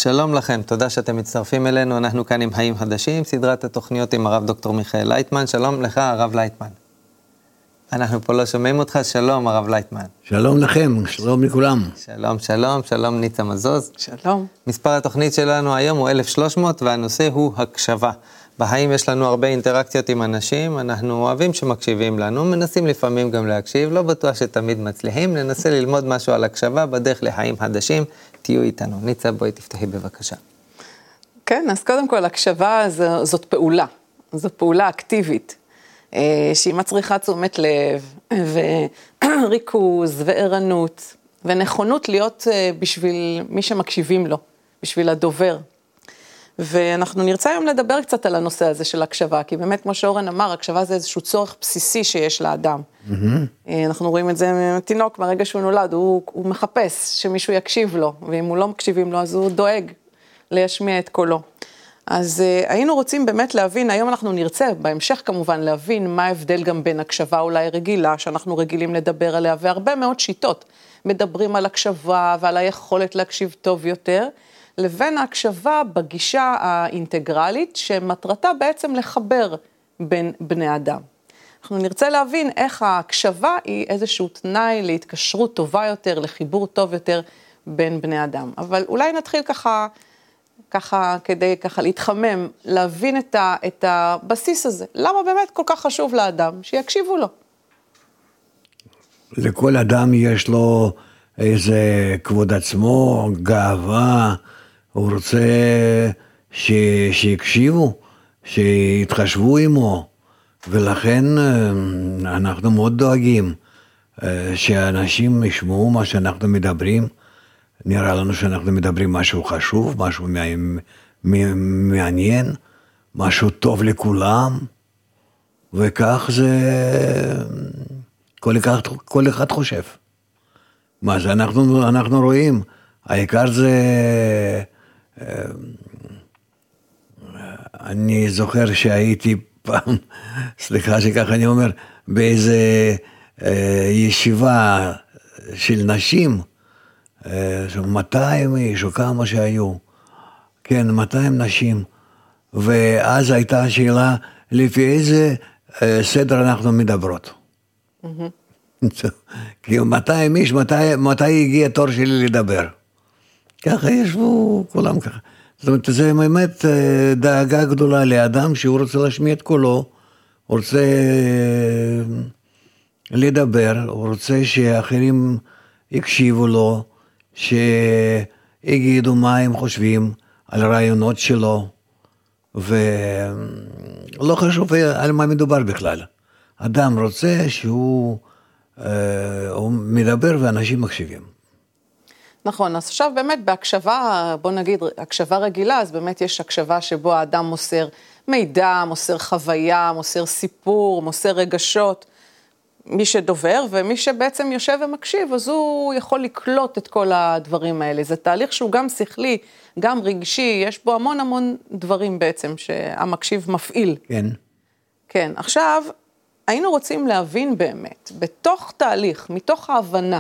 שלום לכם, תודה שאתם מצטרפים אלינו, אנחנו כאן עם חיים חדשים, סדרת התוכניות עם הרב דוקטור מיכאל לייטמן, שלום לך הרב לייטמן. אנחנו פה לא שומעים אותך, שלום הרב לייטמן. שלום לכם, שלום לכולם. שלום, שלום, שלום ניצה מזוז. שלום. מספר התוכנית שלנו היום הוא 1300 והנושא הוא הקשבה. בחיים יש לנו הרבה אינטראקציות עם אנשים, אנחנו אוהבים שמקשיבים לנו, מנסים לפעמים גם להקשיב, לא בטוח שתמיד מצליחים, ננסה ללמוד משהו על הקשבה בדרך לחיים חדשים, תהיו איתנו. ניצה, בואי תפתחי בבקשה. כן, אז קודם כל, הקשבה זאת פעולה, זו פעולה אקטיבית, שהיא מצריכה תשומת לב, וריכוז, וערנות, ונכונות להיות בשביל מי שמקשיבים לו, בשביל הדובר. ואנחנו נרצה היום לדבר קצת על הנושא הזה של הקשבה, כי באמת, כמו שאורן אמר, הקשבה זה איזשהו צורך בסיסי שיש לאדם. אנחנו רואים את זה מתינוק, מהרגע שהוא נולד, הוא מחפש שמישהו יקשיב לו, ואם הוא לא מקשיבים לו, אז הוא דואג להשמיע את קולו. אז היינו רוצים באמת להבין, היום אנחנו נרצה, בהמשך כמובן, להבין מה ההבדל גם בין הקשבה אולי רגילה, שאנחנו רגילים לדבר עליה, והרבה מאוד שיטות מדברים על הקשבה ועל היכולת להקשיב טוב יותר, לבין ההקשבה בגישה האינטגרלית, שמטרתה בעצם לחבר בין בני אדם. אנחנו נרצה להבין איך ההקשבה היא איזשהו תנאי להתקשרות טובה יותר, לחיבור טוב יותר בין בני אדם. אבל אולי נתחיל ככה כדי להתחמם, להבין את הבסיס הזה. למה באמת כל כך חשוב לאדם שיקשיבו לו? לכל אדם יש לו איזה כבוד עצמו, גאווה, הוא רוצה שיקשיבו, שיתחשבו עמו, ולכן אנחנו מאוד דואגים שאנשים ישמעו מה שאנחנו מדברים. נראה לנו שאנחנו מדברים משהו חשוב, משהו מעניין, משהו טוב לכולם, וכך זה כל אחד חושב. מה זה אנחנו רואים, העיקר זה, אני זוכר שהייתי פעם, סליחה שככה אני אומר, באיזה ישיבה של נשים, 200 איש או כמה שהיו, כן, 200 נשים, ואז הייתה השאלה, לפי איזה סדר אנחנו מדברות. כי 200 איש, מתי הגיע תור שלי לדבר? ככה ישבו כולם ככה. זאת אומרת, זה באמת דאגה גדולה לאדם שהוא רוצה להשמיע את קולו, הוא רוצה לדבר, הוא רוצה שאחרים יקשיבו לו, שיגידו מה הם חושבים על הרעיונות שלו, ולא חשוב על מה מדובר בכלל. אדם רוצה שהוא מדבר ואנשים מקשיבים. נכון, אז עכשיו באמת בהקשבה, בוא נגיד, הקשבה רגילה, אז באמת יש הקשבה שבו האדם מוסר מידע, מוסר חוויה, מוסר סיפור, מוסר רגשות, מי שדובר ומי שבעצם יושב ומקשיב, אז הוא יכול לקלוט את כל הדברים האלה. זה תהליך שהוא גם שכלי, גם רגשי, יש בו המון המון דברים בעצם שהמקשיב מפעיל. כן. כן, עכשיו היינו רוצים להבין באמת, בתוך תהליך, מתוך ההבנה,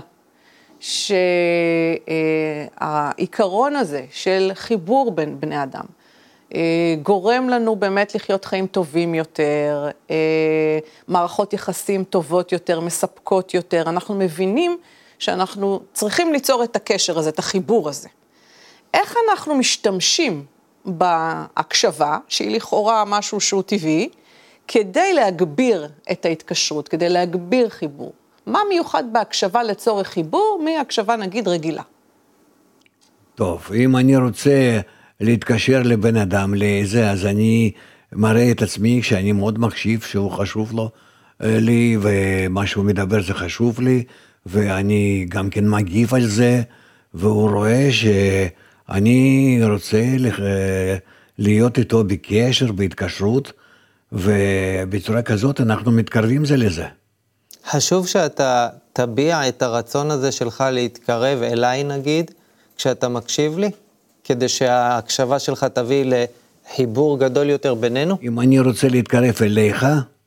שהעיקרון הזה של חיבור בין בני אדם, גורם לנו באמת לחיות חיים טובים יותר, מערכות יחסים טובות יותר, מספקות יותר, אנחנו מבינים שאנחנו צריכים ליצור את הקשר הזה, את החיבור הזה. איך אנחנו משתמשים בהקשבה, שהיא לכאורה משהו שהוא טבעי, כדי להגביר את ההתקשרות, כדי להגביר חיבור? מה מיוחד בהקשבה לצורך חיבור, מהקשבה נגיד רגילה? טוב, אם אני רוצה להתקשר לבן אדם לזה, אז אני מראה את עצמי שאני מאוד מקשיב, שהוא חשוב לו לי, ומה שהוא מדבר זה חשוב לי, ואני גם כן מגיב על זה, והוא רואה שאני רוצה להיות איתו בקשר, בהתקשרות, ובצורה כזאת אנחנו מתקרבים זה לזה. חשוב שאתה תביע את הרצון הזה שלך להתקרב אליי נגיד, כשאתה מקשיב לי, כדי שההקשבה שלך תביא לחיבור גדול יותר בינינו? אם אני רוצה להתקרב אליך,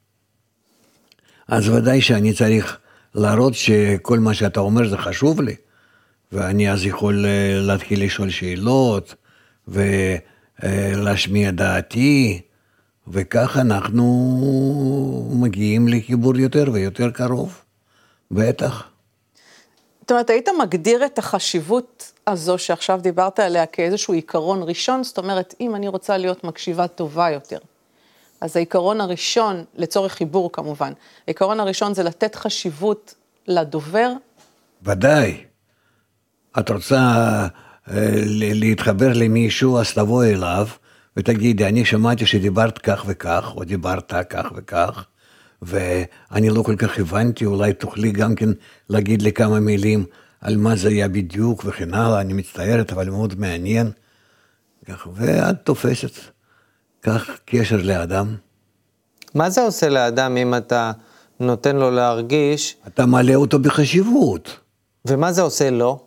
אז ודאי שאני צריך להראות שכל מה שאתה אומר זה חשוב לי, ואני אז יכול להתחיל לשאול שאלות, ולהשמיע דעתי, וכך אנחנו מגיעים לחיבור יותר ויותר קרוב, בטח. זאת אומרת, היית מגדיר את החשיבות הזו שעכשיו דיברת עליה כאיזשהו עיקרון ראשון, זאת אומרת, אם אני רוצה להיות מקשיבה טובה יותר, אז העיקרון הראשון, לצורך חיבור כמובן, העיקרון הראשון זה לתת חשיבות לדובר? ודאי. את רוצה להתחבר למישהו, אז תבוא אליו, ותגידי, אני שמעתי שדיברת כך וכך, או דיברת כך וכך, ואני לא כל כך הבנתי, אולי תוכלי גם כן להגיד לי כמה מילים על מה זה היה בדיוק וכן הלאה, אני מצטערת, אבל מאוד מעניין. ואת תופסת כך קשר לאדם. מה זה עושה לאדם אם אתה נותן לו להרגיש? אתה מעלה אותו בחשיבות. ומה זה עושה לו?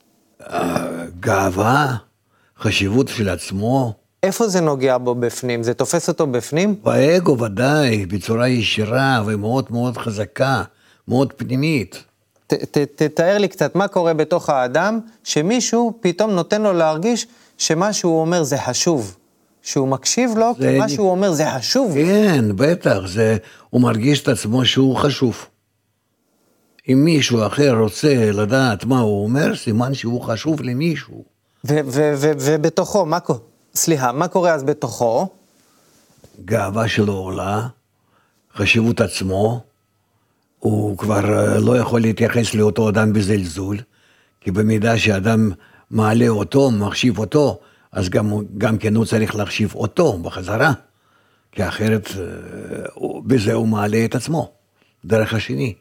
גאווה, חשיבות של עצמו. איפה זה נוגע בו בפנים? זה תופס אותו בפנים? באגו ודאי, בצורה ישירה ומאוד מאוד חזקה, מאוד פנימית. תתאר לי קצת מה קורה בתוך האדם, שמישהו פתאום נותן לו להרגיש שמה שהוא אומר זה חשוב. שהוא מקשיב לו, כי מה שהוא אומר זה חשוב. כן, בטח, הוא מרגיש את עצמו שהוא חשוב. אם מישהו אחר רוצה לדעת מה הוא אומר, סימן שהוא חשוב למישהו. ובתוכו, מה קורה אז בתוכו? גאווה שלו עולה, חשיבות עצמו, הוא כבר לא יכול להתייחס לאותו אדם בזלזול, כי במידה שאדם מעלה אותו, מחשיב אותו, אז גם כן הוא צריך להחשיב אותו בחזרה, כי אחרת בזה הוא מעלה את עצמו, דרך השני.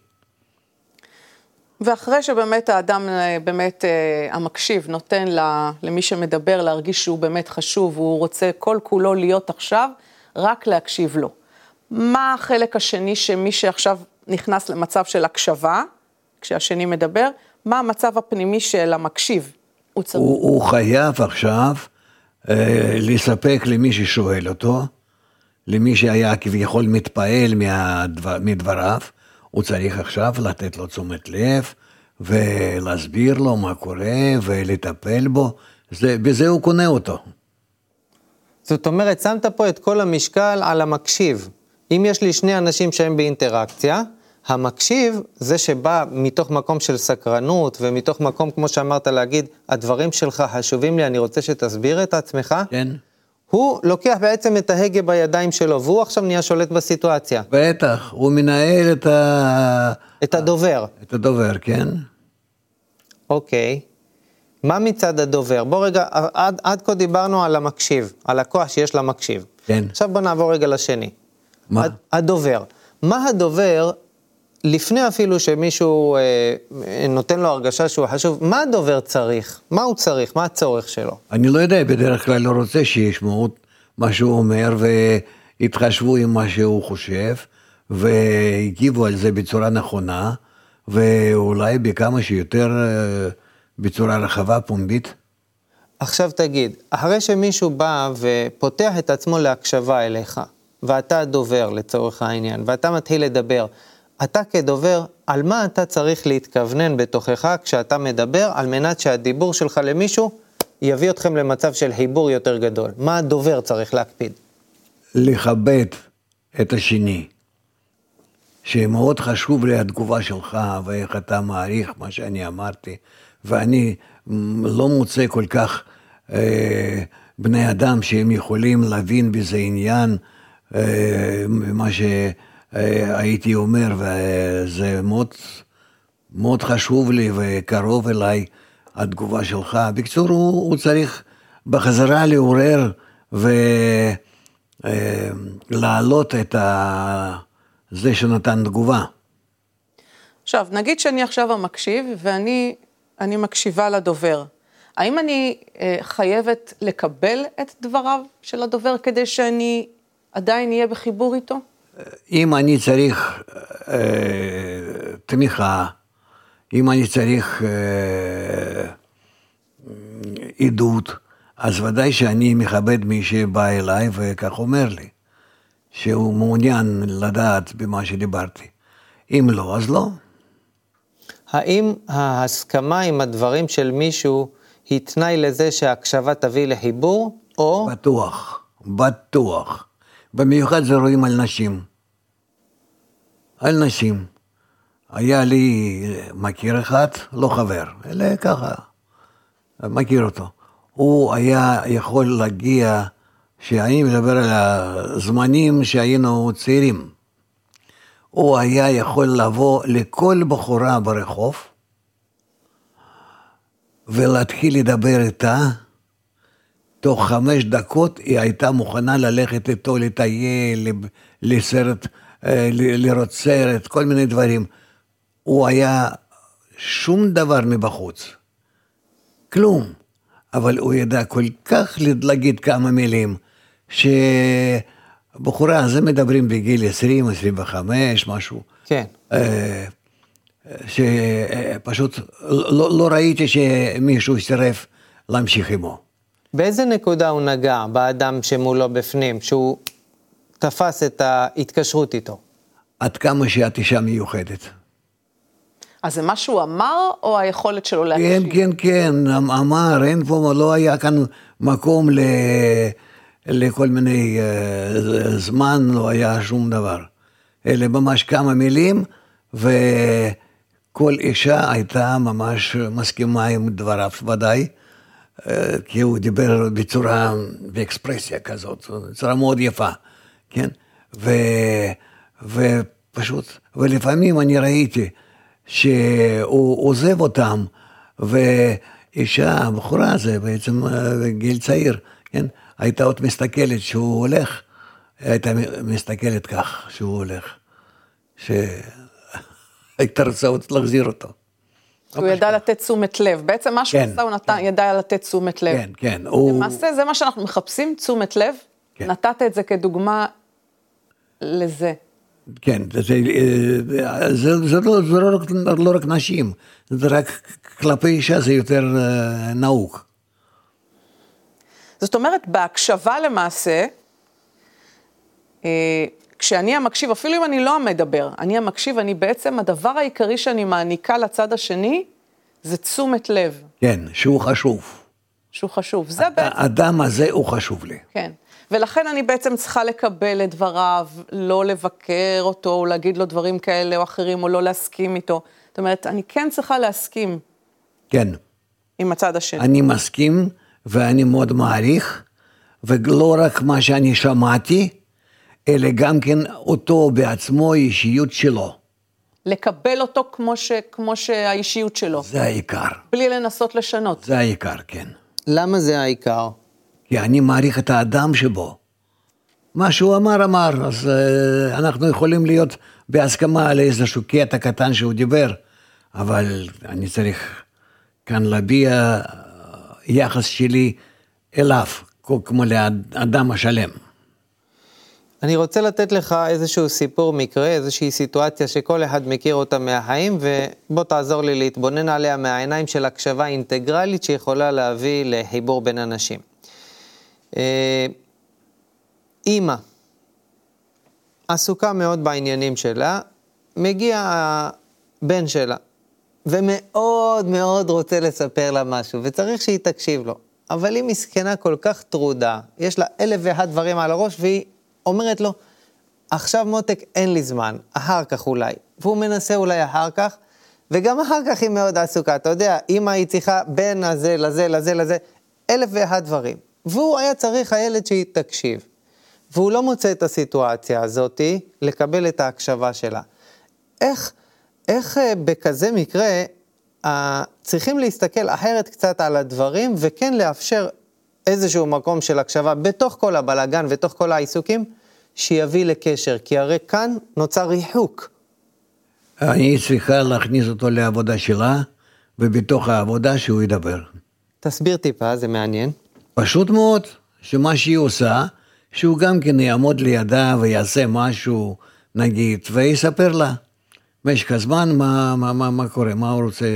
ואחרי שבאמת האדם, באמת המקשיב, נותן למי שמדבר להרגיש שהוא באמת חשוב, הוא רוצה כל כולו להיות עכשיו, רק להקשיב לו. מה החלק השני שמי שעכשיו נכנס למצב של הקשבה, כשהשני מדבר, מה המצב הפנימי של המקשיב? הוא חייב עכשיו לספק למי ששואל אותו, למי שהיה כביכול מתפעל מדבריו, הוא צריך עכשיו לתת לו תשומת לב, ולהסביר לו מה קורה, ולטפל בו, בזה הוא קונה אותו. זאת אומרת, שמת פה את כל המשקל על המקשיב. אם יש לי שני אנשים שהם באינטראקציה, המקשיב זה שבא מתוך מקום של סקרנות, ומתוך מקום, כמו שאמרת, להגיד, הדברים שלך חשובים לי, אני רוצה שתסביר את עצמך. כן. הוא לוקח בעצם את ההגה בידיים שלו, והוא עכשיו נהיה שולט בסיטואציה. בטח, הוא מנהל את הדובר. את הדובר, כן. אוקיי. מה מצד הדובר? בוא רגע, עד כה דיברנו על המקשיב, על הכוח שיש למקשיב. כן. עכשיו בוא נעבור רגע לשני. מה? הדובר. מה הדובר, לפני אפילו שמישהו נותן לו הרגשה שהוא חשוב, מה הדובר צריך? מה הוא צריך? מה הצורך שלו? אני לא יודע, בדרך כלל לא רוצה שישמעו מה שהוא אומר, והתחשבו עם מה שהוא חושב, והגיבו על זה בצורה נכונה, ואולי בכמה שיותר בצורה רחבה, פומבית. עכשיו תגיד, אחרי שמישהו בא ופותח את עצמו להקשבה אליך, ואתה הדובר לצורך העניין, ואתה מתחיל לדבר, אתה כדובר, על מה אתה צריך להתכוונן בתוכך כשאתה מדבר, על מנת שהדיבור שלך למישהו יביא אתכם למצב של חיבור יותר גדול? מה הדובר צריך להקפיד? לכבד את השני, שמאוד חשוב לי התגובה שלך, ואיך אתה מעריך מה שאני אמרתי, ואני לא מוצא כל כך בני אדם שהם יכולים להבין בזה עניין, מה שהייתי אומר, וזה מאוד, מאוד חשוב לי וקרוב אליי התגובה שלך. בקצור, הוא צריך בחזרה לעורר ולהעלות את זה שנתן תגובה. עכשיו, נגיד שאני עכשיו המקשיב, ואני מקשיבה לדובר. האם אני חייבת לקבל את דבריו של הדובר, כדי שאני עדיין אהיה בחיבור איתו? אם אני צריך תמיכה, אם אני צריך עדות, אז ודאי שאני מכבד מי שבא אליי וכך אומר לי, שהוא מעוניין לדעת במה שדיברתי. אם לא, אז לא. האם ההסכמה עם הדברים של מישהו היא תנאי לזה שההקשבה תביא לחיבור, או... בטוח. במיוחד זה רואים על נשים. על נשים. היה לי מכיר אחד, לא חבר, אלא ככה, מכיר אותו. הוא היה יכול להגיע, שאני מדבר על הזמנים שהיינו צעירים, הוא היה יכול לבוא לכל בחורה ברחוב, ולהתחיל לדבר איתה, תוך 5 דקות היא הייתה מוכנה ללכת איתו לטייל, לסרט, לראות סרט, כל מיני דברים. הוא היה שום דבר מבחוץ, כלום, אבל הוא ידע כל כך להגיד כמה מילים, שבחורה זה מדברים בגיל 20, 25, משהו. כן. שפשוט לא ראיתי שמישהו סירב להמשיך עמו. באיזה נקודה הוא נגע באדם שמולו בפנים, שהוא תפס את ההתקשרות איתו? עד כמה שאת אישה מיוחדת. אז זה מה שהוא אמר, או היכולת שלו להקשיב? כן, אמר, אין פה, לא היה כאן מקום לכל מיני זמן, לא היה שום דבר. אלה ממש כמה מילים, וכל אישה הייתה ממש מסכימה עם דבריו ודאי, כי הוא דיבר בצורה, באקספרסיה כזאת, בצורה מאוד יפה, כן? ופשוט, ולפעמים אני ראיתי שהוא עוזב אותם, ואישה, בחורה זה בעצם גיל צעיר, כן? הייתה עוד מסתכלת שהוא הולך, הייתה מסתכלת כך שהוא הולך, שהייתה רוצה עוד להחזיר אותו. הוא ידע לתת תשומת לב, בעצם מה שהוא עשה הוא ידע לתת תשומת לב. כן. למעשה זה מה שאנחנו מחפשים, תשומת לב, נתת את זה כדוגמה לזה. כן, זה לא רק נשים, זה רק כלפי אישה זה יותר נהוג. זאת אומרת, בהקשבה למעשה, כשאני המקשיב, אפילו אם אני לא מדבר, אני המקשיב, אני בעצם, הדבר העיקרי שאני מעניקה לצד השני, זה תשומת לב. כן, שהוא חשוב. שהוא חשוב, זה בעצם. האדם הזה הוא חשוב לי. כן, ולכן אני בעצם צריכה לקבל את דבריו, לא לבקר אותו, או להגיד לו דברים כאלה או אחרים, או לא להסכים איתו. זאת אומרת, אני כן צריכה להסכים. כן. עם הצד השני. אני מסכים, ואני מאוד מעריך, ולא רק מה שאני שמעתי, אלא גם כן אותו בעצמו, האישיות שלו. לקבל אותו כמו שהאישיות שלו. זה העיקר. בלי לנסות לשנות. זה העיקר, כן. למה זה העיקר? כי אני מעריך את האדם שבו. מה שהוא אמר, אז אנחנו יכולים להיות בהסכמה על איזשהו קטע קטן שהוא דיבר, אבל אני צריך כאן להביע יחס שלי אליו, כמו לאדם השלם. אני רוצה לתת לך איזשהו סיפור מקרה, איזושהי סיטואציה שכל אחד מכיר אותה מהחיים, ובוא תעזור לי להתבונן עליה מהעיניים של הקשבה אינטגרלית שיכולה להביא לחיבור בין אנשים. אמא, עסוקה מאוד בעניינים שלה, מגיע הבן שלה, ומאוד מאוד רוצה לספר לה משהו, וצריך שהיא תקשיב לו. אבל היא מסכנה כל כך טרודה, יש לה 1,001 דברים על הראש, והיא אומרת לו, עכשיו מותק אין לי זמן, אחר כך אולי. והוא מנסה אולי אחר כך, וגם אחר כך היא מאוד עסוקה. אתה יודע, אמא היא צריכה בין הזה לזה לזה לזה, 1,001 דברים. והוא היה צריך הילד שהיא תקשיב. והוא לא מוצא את הסיטואציה הזאת לקבל את ההקשבה שלה. איך בכזה מקרה צריכים להסתכל אחרת קצת על הדברים, וכן לאפשר איזשהו מקום של הקשבה בתוך כל הבלגן ותוך כל העיסוקים, שיביא לקשר, כי הרי כאן נוצר ריחוק. אני צריכה להכניס אותו לעבודה שלה, ובתוך העבודה שהוא ידבר. תסביר טיפה, זה מעניין. פשוט מאוד, שמה שהיא עושה, שהוא גם כן יעמוד לידה ויעשה משהו, נגיד, ויספר לה. במשך הזמן, מה קורה, מה הוא רוצה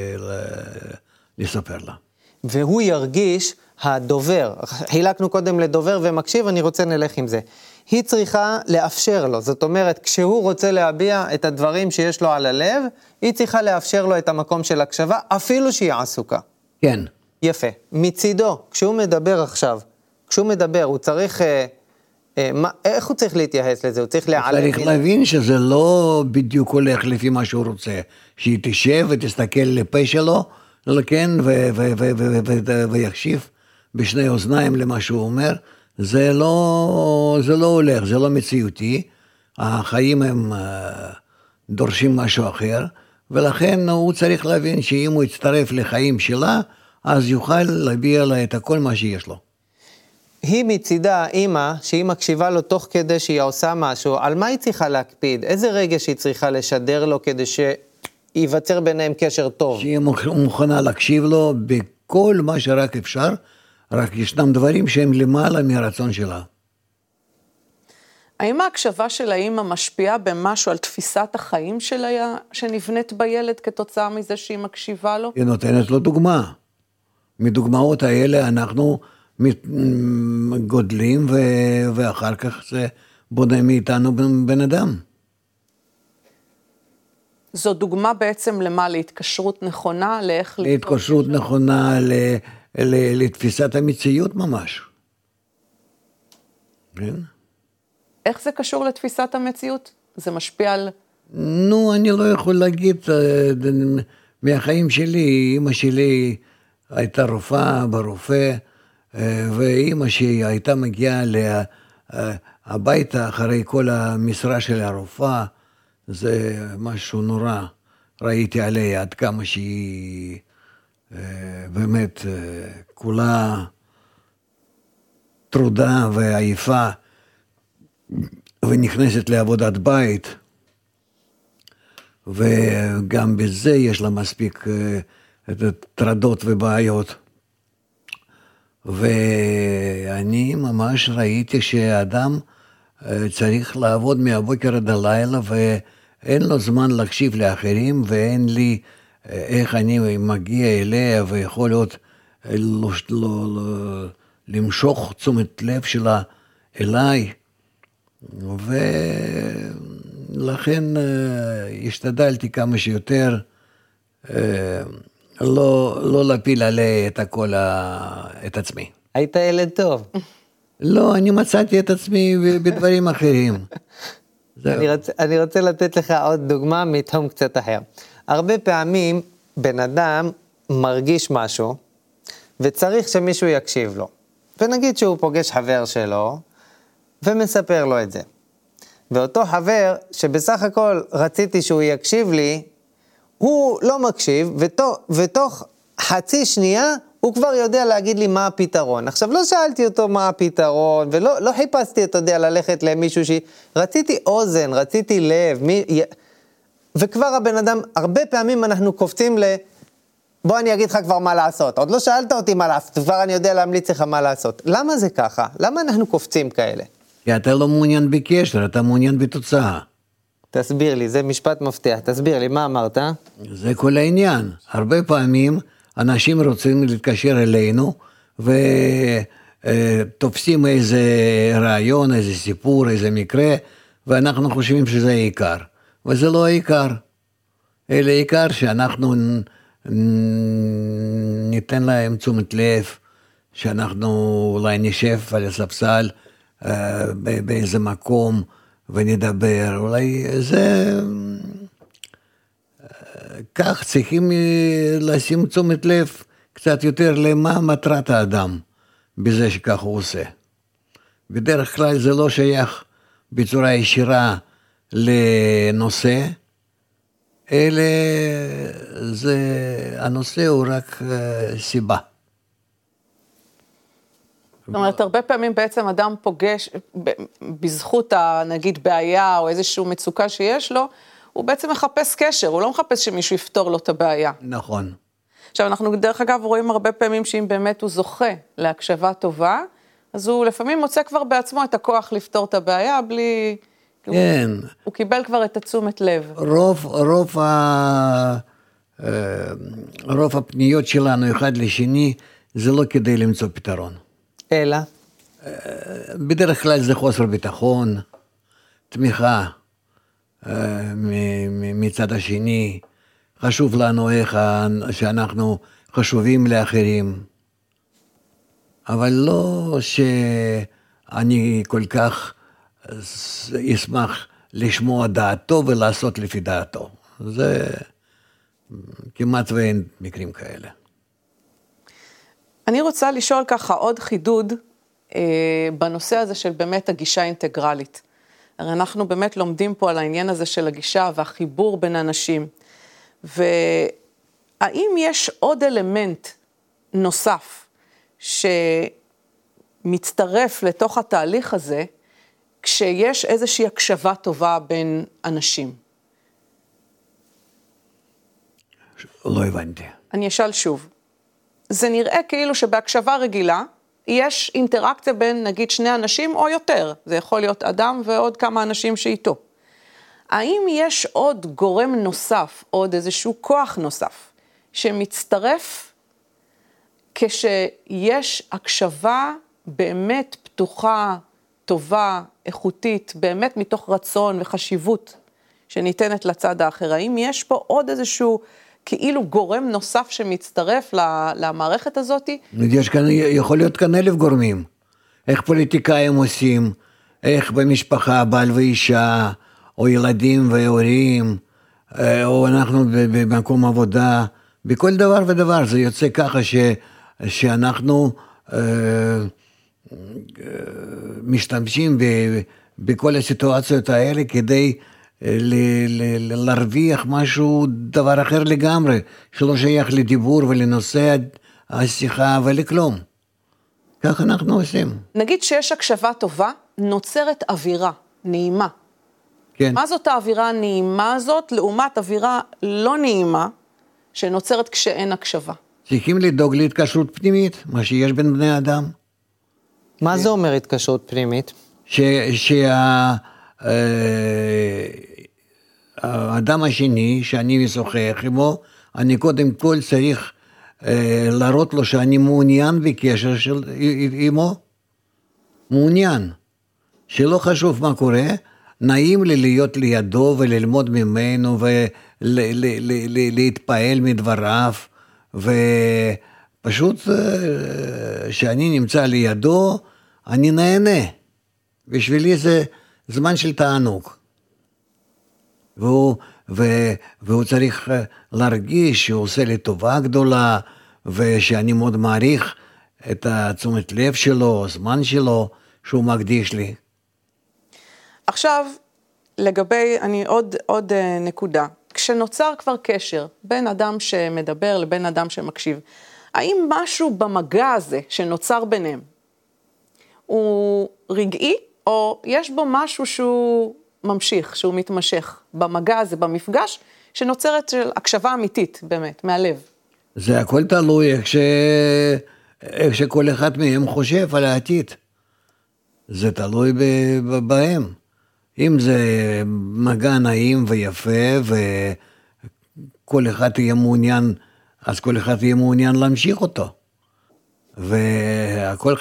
לספר לה. והוא ירגיש הדובר, חילקנו קודם לדובר ומקשיב, אני רוצה נלך עם זה. היא צריכה לאפשר לו, זאת אומרת, כשהוא רוצה להביע את הדברים שיש לו על הלב, היא צריכה לאפשר לו את המקום של הקשבה, אפילו שהיא עסוקה. כן. יפה. מצידו, כשהוא מדבר עכשיו, הוא צריך, איך הוא צריך להתייחס לזה? הוא צריך להיעלם. צריך להבין שזה לא בדיוק הולך לפי מה שהוא רוצה. שהיא תשב ותסתכל לפה שלו, כן, ויקשיב בשני אוזניים למה שהוא אומר. זה לא הולך, זה לא מציאותי. החיים הם דורשים משהו אחר, ולכן הוא צריך להבין שאם הוא יצטרף לחיים שלה, אז יוכל להביע לה את הכל מה שיש לו. היא מצידה, אימא, שהיא מקשיבה לו תוך כדי שהיא עושה משהו, על מה היא צריכה להקפיד? איזה רגש היא צריכה לשדר לו כדי שיווצר ביניהם קשר טוב? שהיא מוכנה להקשיב לו בכל מה שרק אפשר, רק ישנם דברים שהם למעלה מהרצון שלה. האם ההקשבה של האמא משפיעה במשהו על תפיסת החיים שלה שנבנית בילד כתוצאה מזה שהיא מקשיבה לו? היא נותנת לו דוגמה. מדוגמאות האלה אנחנו גודלים ואחר כך זה בונה מאיתנו בן אדם. זו דוגמה בעצם למה? להתקשרות נכונה? להתקשרות נכונה, לתפיסת המציאות ממש. כן? איך זה קשור לתפיסת המציאות? זה משפיע על... נו, אני לא יכול להגיד, מהחיים שלי, אמא שלי הייתה רופאה ברופא, ואמא שהיא הייתה מגיעה הביתה אחרי כל המשרה של הרופאה, זה משהו נורא. ראיתי עליה עד כמה שהיא באמת כולה טרודה ועייפה, ונכנסת לעבודת בית, וגם בזה יש לה מספיק טרדות ובעיות. ואני ממש ראיתי שהאדם צריך לעבוד מהבוקר עד הלילה, ואין לו זמן להקשיב לאחרים, ואין לי איך אני מגיע אליה ויכול להיות למשוך תשומת לב שלה אליי. ולכן השתדלתי כמה שיותר לא להפיל עליה את הכל, את עצמי. היית ילד טוב. לא, אני מצאתי את עצמי בדברים אחרים. אני רוצה לתת לך עוד דוגמה מתחום קצת אחר. הרבה פעמים בן אדם מרגיש משהו, וצריך שמישהו יקשיב לו. ונגיד שהוא פוגש חבר שלו, ומספר לו את זה. ואותו חבר, שבסך הכל רציתי שהוא יקשיב לי, הוא לא מקשיב, ותוך חצי שנייה, הוא כבר יודע להגיד לי מה הפתרון. עכשיו, לא שאלתי אותו מה הפתרון, ולא חיפשתי, אתה יודע, ללכת למישהו רציתי אוזן, רציתי לב, וכבר הבן אדם, הרבה פעמים אנחנו קופצים בוא אני אגיד לך כבר מה לעשות. עוד לא שאלת אותי מה לעשות, כבר אני יודע להמליץ לך מה לעשות. למה זה ככה? למה אנחנו קופצים כאלה? כי אתה לא מעוניין בקשר, אתה מעוניין בתוצאה. תסביר לי, זה משפט מפתח. תסביר לי, מה אמרת? זה כל העניין. הרבה פעמים אנשים רוצים להתקשר אלינו, ותופסים איזה רעיון, איזה סיפור, איזה מקרה, ואנחנו חושבים שזה העיקר. וזה לא העיקר. אלא העיקר שאנחנו ניתן להם תשומת לב, שאנחנו אולי נשב על הספסל באיזה מקום ונדבר. אולי זה... כך צריכים לשים תשומת לב קצת יותר למה מטרת האדם בזה שכך הוא עושה. בדרך כלל זה לא שייך בצורה ישירה לנושא, אלא הנושא הוא רק סיבה. זאת אומרת, הרבה פעמים בעצם אדם פוגש, בזכות נגיד בעיה או איזושהי מצוקה שיש לו, הוא בעצם מחפש קשר, הוא לא מחפש שמישהו יפתור לו את הבעיה. נכון. עכשיו, אנחנו דרך אגב רואים הרבה פעמים שאם באמת הוא זוכה להקשבה טובה, אז הוא לפעמים מוצא כבר בעצמו את הכוח לפתור את הבעיה בלי... כן. הוא קיבל כבר את התשומת לב. רוב הפניות שלנו אחד לשני, זה לא כדי למצוא פתרון. אלא? בדרך כלל זה חוסר ביטחון, תמיכה מצד השני, חשוב לנו איך שאנחנו חשובים לאחרים. אבל לא שאני כל כך אשמח לשמוע דעתו ולעשות לפי דעתו. זה כמעט ואין מקרים כאלה. אני רוצה לשאול ככה עוד חידוד בנושא הזה של באמת הגישה האינטגרלית. הרי אנחנו באמת לומדים פה על העניין הזה של הגישה והחיבור בין אנשים. והאם יש עוד אלמנט נוסף שמצטרף לתוך התהליך הזה, כשיש איזושהי הקשבה טובה בין אנשים? לא הבנתי. אני אשאל שוב. זה נראה כאילו שבהקשבה רגילה, יש אינטראקציה בין נגיד שני אנשים או יותר. זה יכול להיות אדם ועוד כמה אנשים שאיתו. האם יש עוד גורם נוסף, עוד איזשהו כוח נוסף, שמצטרף כשיש הקשבה באמת פתוחה, טובה, איכותית, באמת מתוך רצון וחשיבות שניתנת לצד האחר? האם יש פה עוד איזשהו כאילו גורם נוסף שמצטרף למערכת הזאת? יכול להיות כאן 1000 גורמים. איך פוליטיקאים עושים, איך במשפחה, בעל ואישה, או ילדים והורים, או אנחנו במקום עבודה, בכל דבר ודבר. זה יוצא ככה שאנחנו משתמשים בכל הסיטואציות האלה כדי להרוויח משהו, דבר אחר לגמרי, שלא שייך לדיבור ולנושא השיחה ולכלום. כך אנחנו עושים. נגיד שיש הקשבה טובה, נוצרת אווירה נעימה. כן. מה זאת האווירה הנעימה הזאת, לעומת אווירה לא נעימה, שנוצרת כשאין הקשבה? צריכים לדאוג להתקשרות פנימית, מה שיש בין בני אדם. מה זה אומר התקשרות פנימית? האדם השני שאני משוחח עמו, אני קודם כל צריך להראות לו שאני מעוניין בקשר עמו, מעוניין, שלא חשוב מה קורה, נעים לי להיות לידו וללמוד ממנו ולהתפעל מדבריו, ופשוט שאני נמצא לידו, אני נהנה. בשבילי זה זמן של תענוג. והוא צריך להרגיש שהוא עושה לי טובה גדולה, ושאני מאוד מעריך את תשומת לב שלו, הזמן שלו, שהוא מקדיש לי. עכשיו, לגבי, עוד נקודה. כשנוצר כבר קשר בין אדם שמדבר לבין אדם שמקשיב, האם משהו במגע הזה שנוצר ביניהם הוא רגעי, או יש בו משהו שהוא ממשיך, שהוא מתמשך במגע הזה, במפגש, שנוצרת של הקשבה אמיתית, באמת, מהלב? זה הכל תלוי איך שכל אחד מהם חושב על העתיד. זה תלוי בהם. אם זה מגע נעים ויפה, וכל אחד יהיה מעוניין, אז כל אחד יהיה מעוניין להמשיך אותו. והכל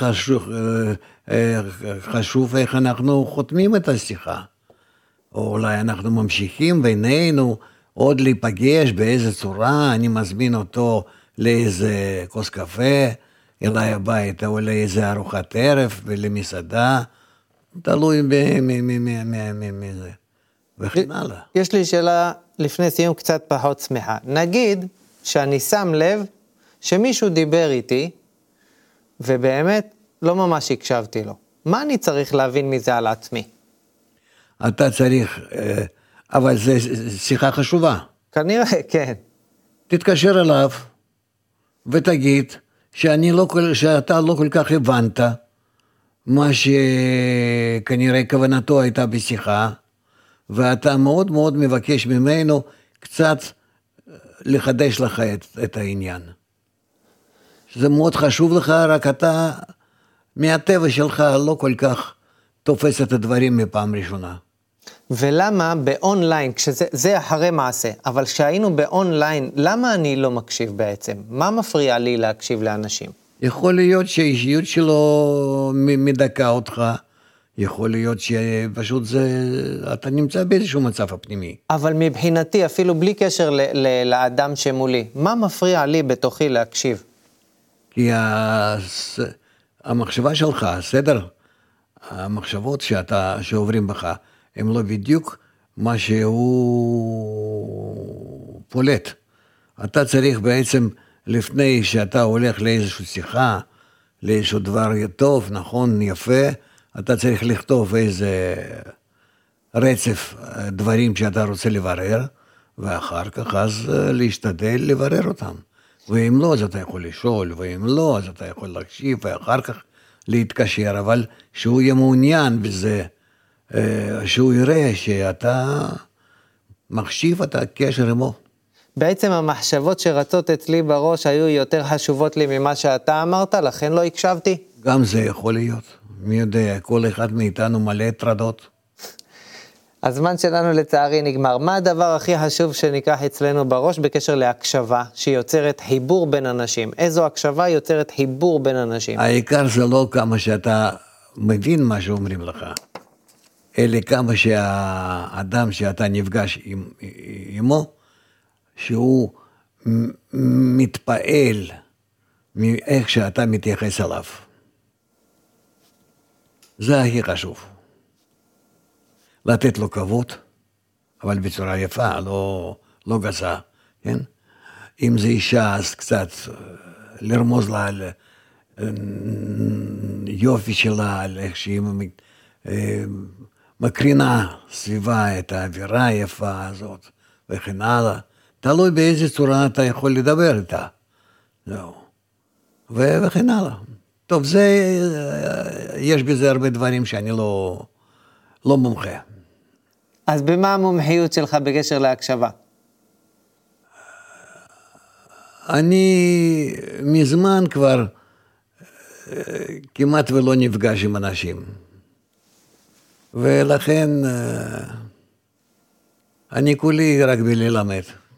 חשוב איך אנחנו חותמים את השיחה. או אולי אנחנו ממשיכים בינינו עוד להיפגש באיזה צורה, אני מזמין אותו לאיזה כוס קפה, אליי הביתה, או לאיזה ארוחת ערב, ולמסעדה, תלוי מזה, וכן הלאה. יש לי שאלה לפני סיום קצת פחות שמחה. נגיד שאני שם לב שמישהו דיבר איתי, ובאמת לא ממש הקשבתי לו. מה אני צריך להבין מזה על עצמי? אתה צריך, אבל זו שיחה חשובה. כנראה, כן. תתקשר אליו, ותגיד שאתה לא כל כך הבנת, מה שכנראה כוונתו הייתה בשיחה, ואתה מאוד מאוד מבקש ממנו קצת לחדש לך את העניין. שזה מאוד חשוב לך, רק אתה מהטבע שלך לא כל כך תופס את הדברים מפעם ראשונה. ולמה באונליין, זה אחרי מעשה, אבל כשהיינו באונליין, למה אני לא מקשיב בעצם? מה מפריע לי להקשיב לאנשים? יכול להיות שהאישיות שלו מדכא אותך, יכול להיות שפשוט אתה נמצא באיזשהו מצב הפנימי. אבל מבחינתי, אפילו בלי קשר לאדם שמולי, מה מפריע לי בתוכי להקשיב? כי המחשבה שלך, סדר, המחשבות שעוברים בך, הם לא בדיוק מה שהוא פולט. אתה צריך בעצם, לפני שאתה הולך לאיזושהי שיחה, לאיזשהו דבר טוב, נכון, יפה, אתה צריך לכתוב איזה רצף דברים שאתה רוצה לברר, ואחר כך אז להשתדל לברר אותם. ואם לא, אז אתה יכול לשאול, ואם לא, אז אתה יכול להקשיב, ואחר כך להתקשר, אבל שהוא יהיה מעוניין בזה, שהוא יראה שאתה מחשיב את הקשר עמו. בעצם המחשבות שרצות אצלי בראש היו יותר חשובות לי ממה שאתה אמרת, לכן לא הקשבתי. גם זה יכול להיות. מי יודע, כל אחד מאיתנו מלא טרדות. הזמן שלנו לצערי נגמר. מה הדבר הכי חשוב שניקח אצלנו בראש בקשר להקשבה, שיוצרת חיבור בין אנשים? איזו הקשבה יוצרת חיבור בין אנשים? העיקר זה לא כמה שאתה מבין מה שאומרים לך, אלא כמה שהאדם שאתה נפגש עמו, שהוא מתפעל מאיך שאתה מתייחס אליו. זה הכי חשוב. לתת לו כבוד, אבל בצורה יפה, לא גסה, כן? אם זה אישה, אז קצת לרמוז לה על יופי שלה, על איך שהיא מקרינה סביבה את האווירה היפה הזאת, וכן הלאה. תלוי באיזה צורה אתה יכול לדבר איתה. זהו. וכן הלאה. טוב, יש בזה הרבה דברים שאני לא מומחה. אז במה המומחיות שלך בקשר להקשבה? אני מזמן כבר כמעט ולא נפגש עם אנשים. ולכן אני כולי רק בללמד.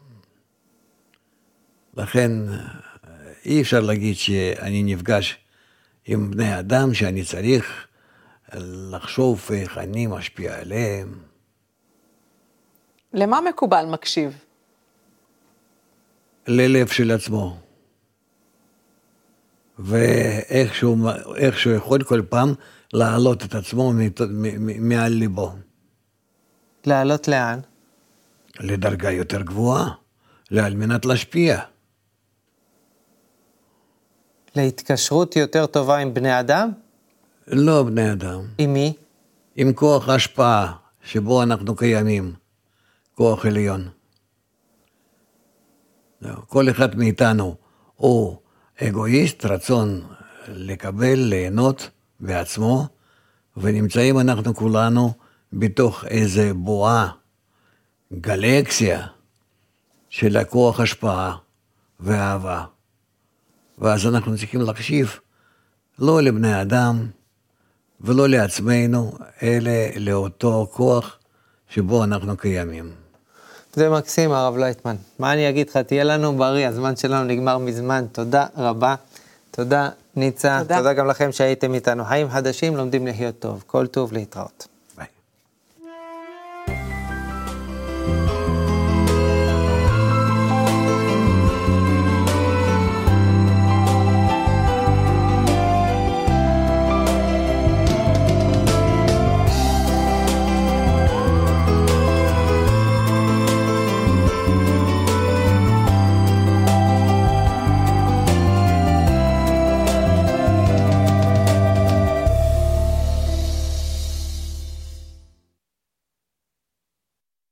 לכן אי אפשר להגיד שאני נפגש עם בני אדם שאני צריך לחשוב איך אני משפיע עליהם. למה מקובל מקשיב? ללב של עצמו. ואיך שהוא יכול כל פעם להעלות את עצמו מעל ליבו. לעלות לאן? לדרגה יותר גבוהה, על מנת להשפיע. להתקשרות יותר טובה עם בני אדם? לא בני אדם. עם מי? עם כוח ההשפעה שבו אנחנו קיימים. כוח עליון. כל אחד מאיתנו הוא אגואיסט, רצון לקבל, ליהנות בעצמו, ונמצאים אנחנו כולנו בתוך איזה בועה, גלקסיה של הכוח השפעה ואהבה. ואז אנחנו צריכים להקשיב לא לבני אדם ולא לעצמנו, אלא לאותו כוח שבו אנחנו קיימים. זה מקסים, הרב לייטמן. מה אני אגיד לך? תהיה לנו בריא, הזמן שלנו נגמר מזמן. תודה רבה. תודה ניצה. תודה גם לכם שהייתם איתנו. חיים חדשים לומדים לחיות טוב. כל טוב, להתראות.